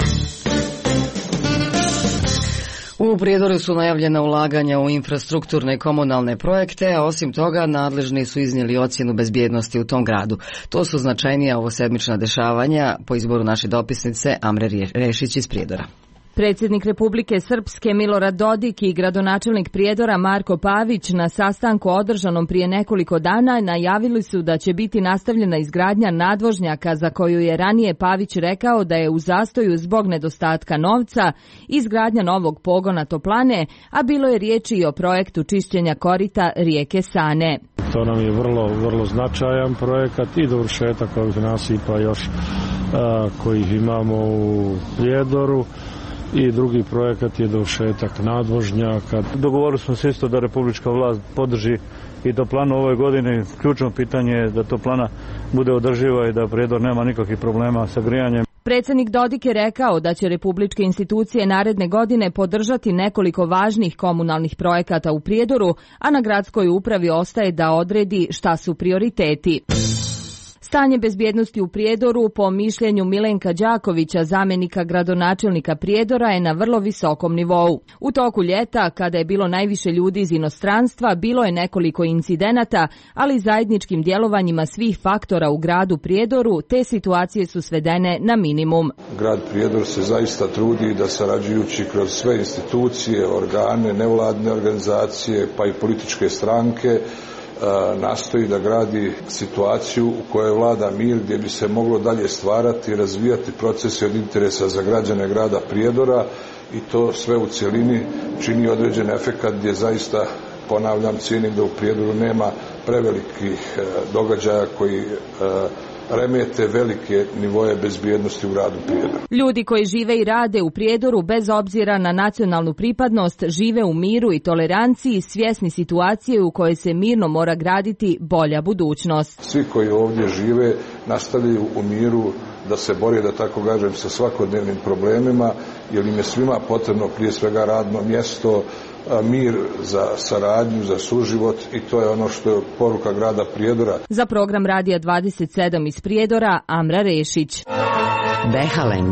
U Prijedoru su najavljena ulaganja u infrastrukturne i komunalne projekte, a osim toga nadležni su iznijeli ocjenu bezbjednosti u tom gradu. To su značajnija ovosedmična dešavanja po izboru naše dopisnice Amre Rešić iz Prijedora. Predsjednik Republike Srpske Milorad Dodik i gradonačelnik Prijedora Marko Pavić na sastanku održanom prije nekoliko dana najavili su da će biti nastavljena izgradnja nadvožnjaka za koju je ranije Pavić rekao da je u zastoju zbog nedostatka novca, izgradnja novog pogona toplane, a bilo je riječi i o projektu čišćenja korita rijeke Sane. To nam je vrlo značajan projekat i dovršetak ovih nasipa još kojih imamo u Prijedoru. I drugi projekat je dovršetak nadvožnjaka. Dogovorili smo se isto da republička vlast podrži i toplanu ove godine. Ključno pitanje je da toplana bude održiva i da Prijedor nema nikakvih problema sa grijanjem. Predsjednik Dodik je rekao da će republičke institucije naredne godine podržati nekoliko važnih komunalnih projekata u Prijedoru, a na gradskoj upravi ostaje da odredi šta su prioriteti. Stanje bezbjednosti u Prijedoru, po mišljenju Milenka Đakovića, zamjenika gradonačelnika Prijedora, je na vrlo visokom nivou. U toku ljeta, kada je bilo najviše ljudi iz inostranstva, bilo je nekoliko incidenata, ali zajedničkim djelovanjima svih faktora u gradu Prijedoru te situacije su svedene na minimum. Grad Prijedor se zaista trudi da sarađujući kroz sve institucije, organe, nevladine organizacije pa i političke stranke nastoji da gradi situaciju u kojoj vlada mir, gdje bi se moglo dalje stvarati i razvijati procesi od interesa za građane grada Prijedora i to sve u cjelini čini određen efekat gdje zaista, ponavljam, cijenim da u Prijedoru nema prevelikih događaja koji remete velike nivoje bezbjednosti u gradu Prijedor. Ljudi koji žive i rade u Prijedoru bez obzira na nacionalnu pripadnost žive u miru i toleranciji, svjesni situacije u kojoj se mirno mora graditi bolja budućnost. Svi koji ovdje žive nastavljaju u miru da se bore, da tako kažem, sa svakodnevnim problemima, jer im je svima potrebno prije svega radno mjesto, mir za saradnju, za suživot, i to je ono što je poruka grada Prijedora. Za program Radija 27 iz Prijedora, Amra Rešić. Behalend.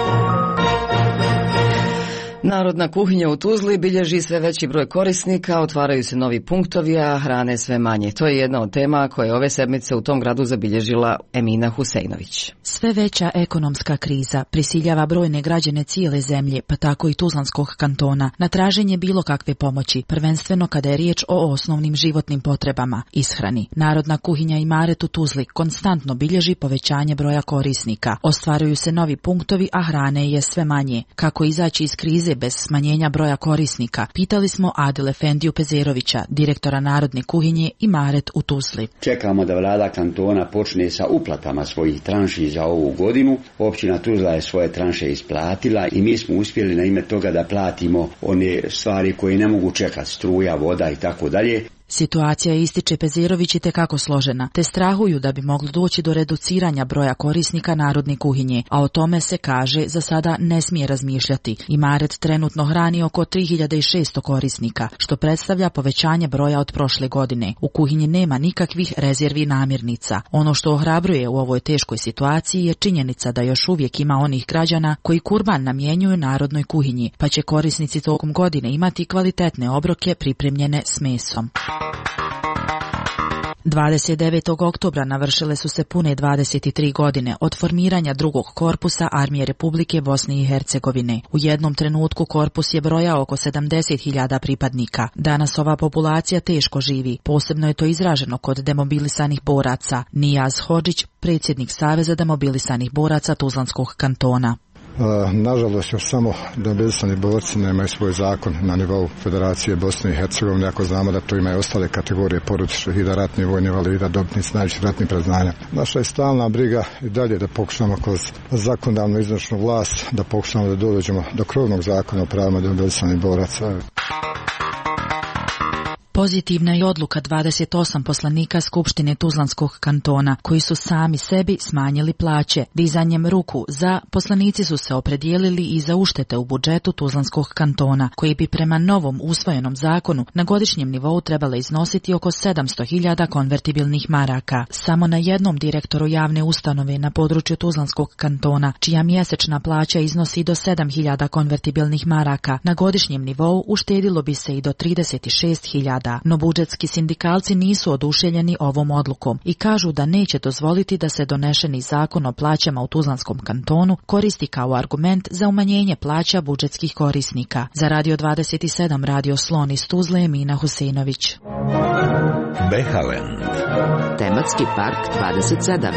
Narodna kuhinja u Tuzli bilježi sve veći broj korisnika, otvaraju se novi punktovi, a hrane sve manje. To je jedna od tema koje ove sedmice u tom gradu zabilježila Emina Huseinović. Sve veća ekonomska kriza prisiljava brojne građane cijele zemlje, pa tako i Tuzlanskog kantona, na traženje bilo kakve pomoći, prvenstveno kada je riječ o osnovnim životnim potrebama, ishrani. Narodna kuhinja Imaret u Tuzli konstantno bilježi povećanje broja korisnika. Ostvaruju se novi punktovi, a hrane je sve manje. Kako izaći iz krize bez smanjenja broja korisnika, pitali smo Adil Efendiju Pezerovića, direktora Narodne kuhinje Imaret u Tuzli. Čekamo da vlada kantona počne sa uplatama svojih tranši za ovu godinu. Općina Tuzla je svoje tranše isplatila i mi smo uspjeli na ime toga da platimo one stvari koje ne mogu čekati, struja, voda i tako dalje. Situacija, ističe Pezerović, itekako složena, te strahuju da bi moglo doći do reduciranja broja korisnika Narodne kuhinje, a o tome se, kaže, za sada ne smije razmišljati. Imaret trenutno hrani oko 3600 korisnika, što predstavlja povećanje broja od prošle godine. U kuhinji nema nikakvih rezervi namirnica. Ono što ohrabruje u ovoj teškoj situaciji je činjenica da još uvijek ima onih građana koji kurban namjenjuju Narodnoj kuhinji, pa će korisnici tokom godine imati kvalitetne obroke pripremljene s mesom. 29. oktobra navršile su se pune 23 godine od formiranja drugog korpusa Armije Republike Bosne i Hercegovine. U jednom trenutku korpus je brojao oko 70.000 pripadnika. Danas ova populacija teško živi. Posebno je to izraženo kod demobilisanih boraca. Nijaz Hodžić, predsjednik Saveza demobilisanih boraca Tuzlanskog kantona. Nažalost, još samo demobilisani borci nemaju svoj zakon na nivou Federacije Bosne i Hercegovine, ako znamo da to imaju ostale kategorije porodičnih šehida, ratnih vojnih invalida, dobitnici najviših ratnih priznanja. Naša je stalna briga i dalje da pokušamo kroz zakonodavnu izvršnu vlast da pokušamo da dođemo do krovnog zakona o pravima demobilisanih boraca. Pozitivna je odluka 28 poslanika Skupštine Tuzlanskog kantona, koji su sami sebi smanjili plaće. Dizanjem ruku za, poslanici su se opredijelili i za uštete u budžetu Tuzlanskog kantona, koji bi prema novom usvojenom zakonu na godišnjem nivou trebale iznositi oko 700.000 konvertibilnih maraka. Samo na jednom direktoru javne ustanove na području Tuzlanskog kantona, čija mjesečna plaća iznosi do 7.000 konvertibilnih maraka, na godišnjem nivou uštedilo bi se i do 36.000. No budžetski sindikalci nisu oduševljeni ovom odlukom i kažu da neće dozvoliti da se donešeni zakon o plaćama u Tuzlanskom kantonu koristi kao argument za umanjenje plaća budžetskih korisnika. Za Radio 27 Radio Slon iz Tuzle, Emina Huseinović. Behalend. Tematski park 27.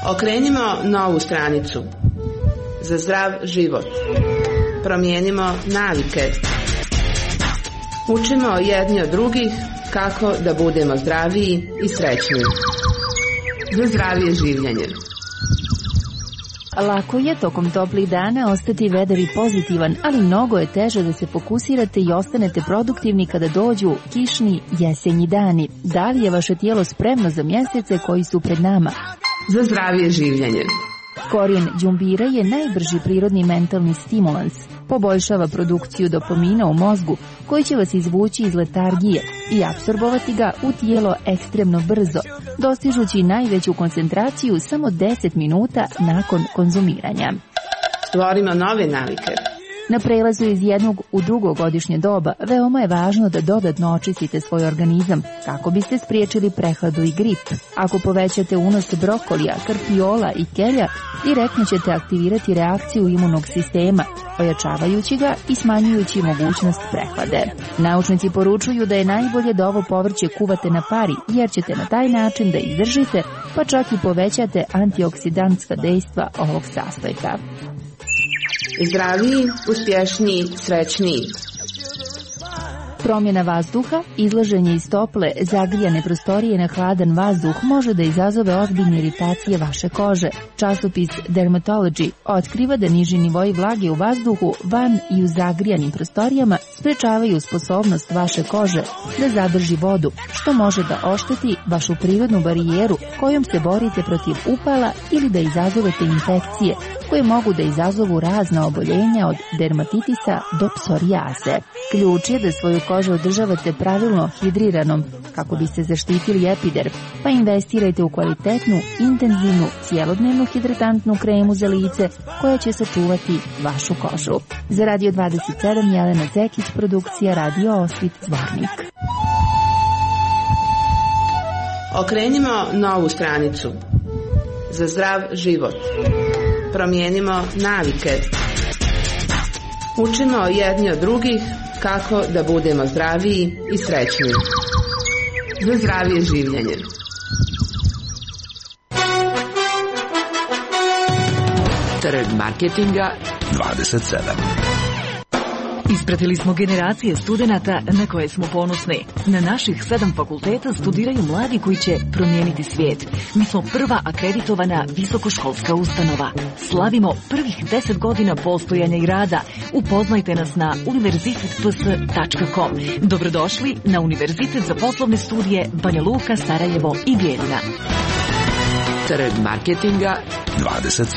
Okrenimo novu stranicu. Za zdrav život. Promijenimo navike. Učimo jedni od drugih kako da budemo zdraviji i srećniji. Za zdravije življenje. Lako je tokom toplih dana ostati vedar i pozitivan, ali mnogo je teže da se fokusirate i ostanete produktivni kada dođu kišni jesenji dani. Da li je vaše tijelo spremno za mjesece koji su pred nama? Za zdravije življenje. Korijen đumbira je najbrži prirodni mentalni stimulans. Poboljšava produkciju dopamina u mozgu, koji će vas izvući iz letargije i apsorbovati ga u tijelo ekstremno brzo, dostižući najveću koncentraciju samo 10 minuta nakon konzumiranja. Stvorimo nove navike. Na prelazu iz jednog u drugo godišnje doba veoma je važno da dodatno očistite svoj organizam kako biste spriječili prehladu i grip. Ako povećate unos brokolija, karpiola i kelja, direktno ćete aktivirati reakciju imunog sistema, ojačavajući ga i smanjujući mogućnost prehlade. Naučnici poručuju da je najbolje da ovo povrće kuvate na pari, jer ćete na taj način da izdržite, pa čak i povećate antioksidantska dejstva ovog sastojka. Zdraviji, uspješniji, srećniji. Promjena vazduha, izlaženje iz tople, zagrijane prostorije na hladan vazduh može da izazove ozbiljne iritacije vaše kože. Časopis Dermatology otkriva da niži nivoji vlage u vazduhu van i u zagrijanim prostorijama sprečavaju sposobnost vaše kože da zadrži vodu, što može da ošteti vašu prirodnu barijeru kojom se borite protiv upala ili da izazovete infekcije koje mogu da izazovu razna oboljenja od dermatitisa do psorijaze. Ključ je da svoju kožu održavate pravilno hidriranom kako biste zaštitili epiderm, pa investirajte u kvalitetnu, intenzivnu, cijelodnevnu hidratantnu kremu za lice koja će sačuvati vašu kožu. Za Radio 27 Jelena Zekić, produkcija Radio Osvit, Zvornik. Okrenimo novu stranicu. Za zdrav život. Promijenimo navike. Učimo jedni od drugih kako da budemo zdraviji i srećniji. Za zdravije življenje. Trg marketinga 27. Ispratili smo generacije studenata na koje smo ponosni. Na naših 7 fakulteta studiraju mladi koji će promijeniti svijet. Mi smo prva akreditovana visokoškolska ustanova. Slavimo prvih 10 godina postojanja i rada. Upoznajte nas na univerzitetps.com. Dobrodošli na Univerzitet za poslovne studije Banja Luka, Sarajevo i Bijeljina. Trg marketinga 27.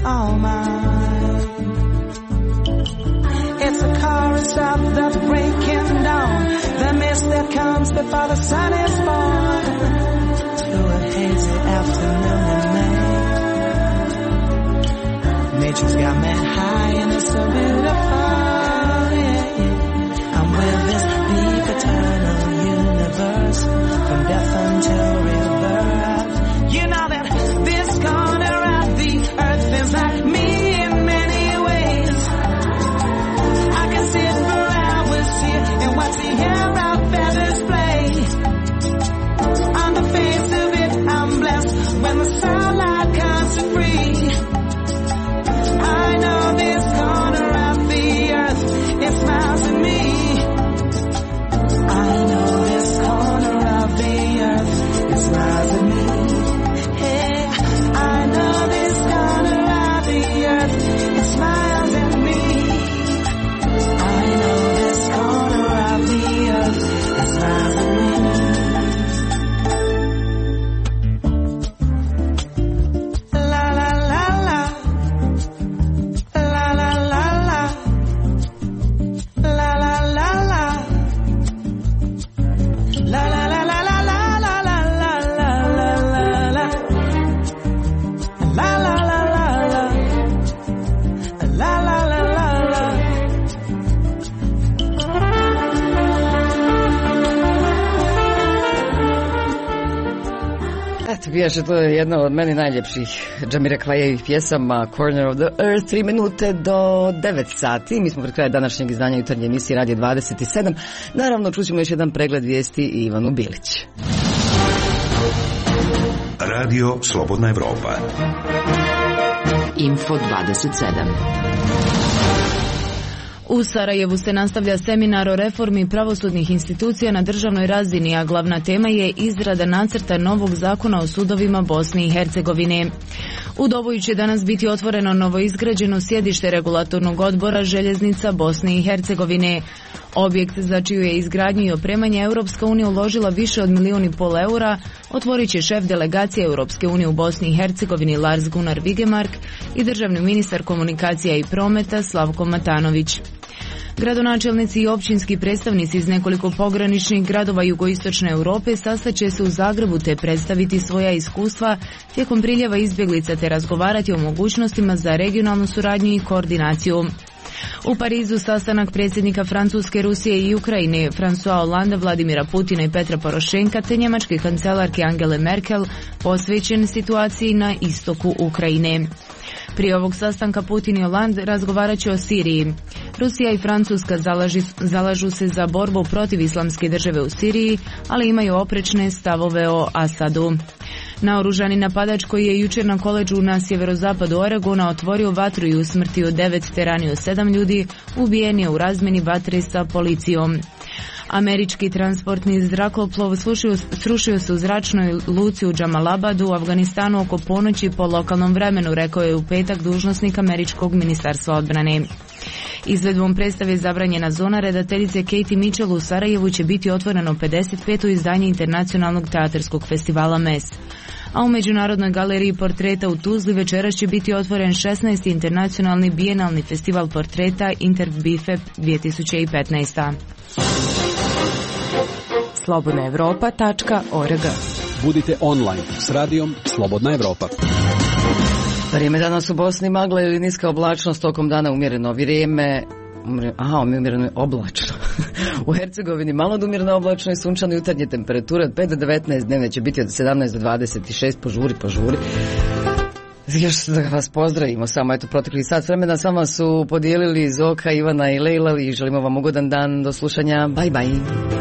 all mine. It's a chorus of the breaking dawn, the mist that comes before the sun is born, through a hazy afternoon in May. Nature's got me high and it's so beautiful, yeah, yeah. I'm with this deep eternal universe, from death until rebirth. You know that this corner of the earth feels like me in many ways. I can sit for hours here and watch the air of feathers play. On the face of it, I'm blessed when the sunlight comes to free. I know this corner of the earth, it smiles at me. I know this corner of the earth, it smiles at me. Hey, I know this corner of the earth, it smiles at me. I know this corner of the earth, it smiles at me. La la la la, la la la la, la la la la, la la la la la la la la la la la, la la la la la, la la la la la. Eto, bijaše, to je jedna od meni najljepših Džamira Klajevih pjesama, Corner of the Earth, 3 minute do 9 sati. Mi smo pred kraja današnjeg izdanja jutarnje emisije Radio 27. Naravno, čućemo još jedan pregled vijesti i Ivanu Bilić. Radio Slobodna Evropa. Info 27. U Sarajevu se nastavlja seminar o reformi pravosudnih institucija na državnoj razini, a glavna tema je izrada nacrta novog zakona o sudovima Bosne i Hercegovine. U Doboju će danas biti otvoreno novoizgrađeno sjedište regulatornog odbora željeznica Bosne i Hercegovine. Objekt za čiju je izgradnju i opremanje Europska unija uložila više od 1,5 milijuna eura otvorit će šef delegacije Europske unije u Bosni i Hercegovini Lars Gunnar Vigemark i državni ministar komunikacija i prometa Slavko Matanović. Gradonačelnici i općinski predstavnici iz nekoliko pograničnih gradova jugoistočne Europe sastaće se u Zagrebu te predstaviti svoja iskustva tijekom priljeva izbjeglica te razgovarati o mogućnostima za regionalnu suradnju i koordinaciju. U Parizu sastanak predsjednika Francuske, Rusije i Ukrajine François Hollande, Vladimira Putina i Petra Porošenka te njemačke kancelarke Angele Merkel posvećen situaciji na istoku Ukrajine. Prije ovog sastanka Putin i Hollande razgovarat će o Siriji. Rusija i Francuska zalažu se za borbu protiv islamske države u Siriji, ali imaju oprečne stavove o Asadu. Naoružani napadač koji je jučer na koledžu na sjeverozapadu Oregona otvorio vatru i usmrtio 9 te ranio 7 ljudi, ubijen je u razmjeni vatre sa policijom. Američki transportni zrakoplov srušio se u zračnoj luci u Džamalabadu u Afganistanu oko ponoći po lokalnom vremenu, rekao je u petak dužnosnik američkog ministarstva odbrane. Izvedbom predstave Zabranjena zona redateljice Katie Mitchell u Sarajevu će biti otvoreno 55. izdanje internacionalnog teatarskog festivala MES. A u Međunarodnoj galeriji portreta u Tuzli večeras će biti otvoren 16. internacionalni bijenalni festival portreta Interbifep 2015. slobodnaevropa.org. Budite online s radijom Slobodna Evropa. Vrijeme danas u Bosni magla ili niska oblačnost, tokom dana umjereno vrijeme. Umjereno oblačno. U Hercegovini malo do umjereno oblačno i sunčano, jutarnje temperature od 5 do 19, dnevne će biti od 17 do 26, požuri. Još da vas pozdravimo, samo eto protekli sat vremena s vama su podijelili Zoka, Ivana i Lejla i želimo vam ugodan dan, do slušanja, bye bye.